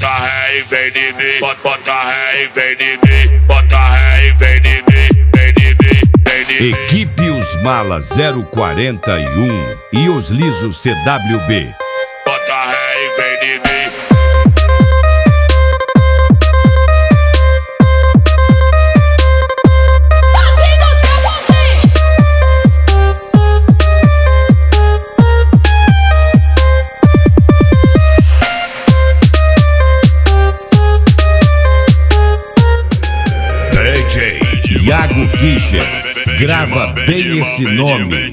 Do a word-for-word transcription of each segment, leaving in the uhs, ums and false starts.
ré e vem de mim, bota, bota ré e vem de mim, bota ré e vem de mim, vem de mim, vem de mim. Equipe Os Malas zero quarenta e um e Os Lisos C W B. Bota ré e vem de mim. D J Iago Fischer, grava bem esse nome.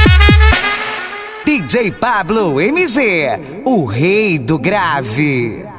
D J Pablo M G, o rei do grave.